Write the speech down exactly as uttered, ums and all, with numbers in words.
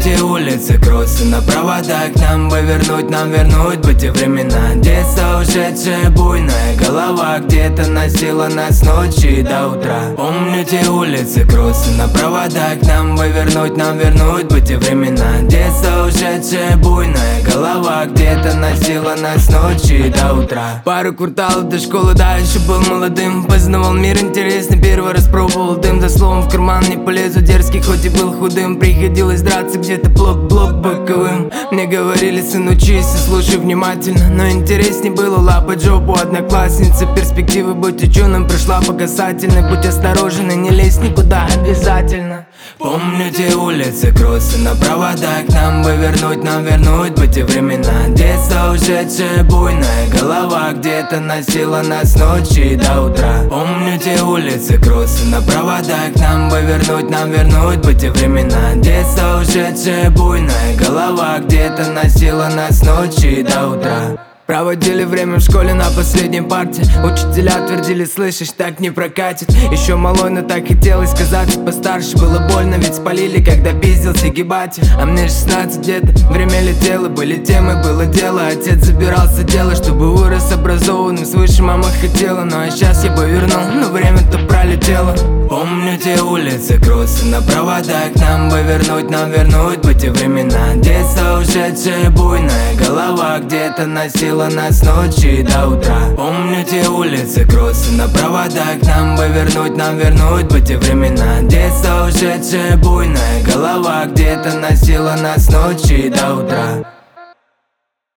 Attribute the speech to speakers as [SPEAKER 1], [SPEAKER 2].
[SPEAKER 1] те улицы, кроссы на проводах. Нам бы вернуть, нам вернуть бы те времена. Детство ушедшее, буйная голова где-то носила нас ночи до утра. Помню те улицы, кроссы на проводах. Нам бы вернуть, нам вернуть бы те времена. Детство ушедшее, буйная голова где-то носила нас ночи до утра. Пару кварталов до школы, дальше был молодым. Познавал мир интересный, первый раз пробовал дым. За словом в карман не полезу, дерзкий, хоть и был худым. Приходилось драться где-то блок-блок боковым. Мне говорили: сын, учись и слушай внимательно. Но интересней было лапать жопу одноклассницы. Перспективы быть ученым прошла по касательной. Будь осторожен и не лезь никуда обязательно. Помню те улицы, кроссы на проводах. Нам бы вернуть, нам вернуть бы те времена. Детство ушедшее, буйная голова где-то носила нас ночи до утра. Помню те улицы, кроссы на проводах. Нам бы вернуть, нам вернуть бы те времена. Детство ушедшее, буйная голова где-то носила нас ночи до утра. Проводили время в школе на последней парте. Учителя твердили: слышишь, так не прокатит. Еще малой, но так хотелось казаться постарше. Было больно, ведь спалили, когда пиздился гибати. А мне шестнадцать где-то, время летело. Были темы, было дело. Отец забирался дело, чтобы вырос образованным. Свыше мама хотела, ну а сейчас я бы вернул, но время-то пролетело. Помню те улицы, кроссы на проводах. Нам бы вернуть, нам вернуть бы те времена. Детство ушедшее, буйная голова где-то носила нас ночи до утра. Помню те улицы, кроссы на проводах. Нам бы вернуть, нам вернуть бы те времена. Детство ушедшее, буйная голова где-то носила нас ночи до утра.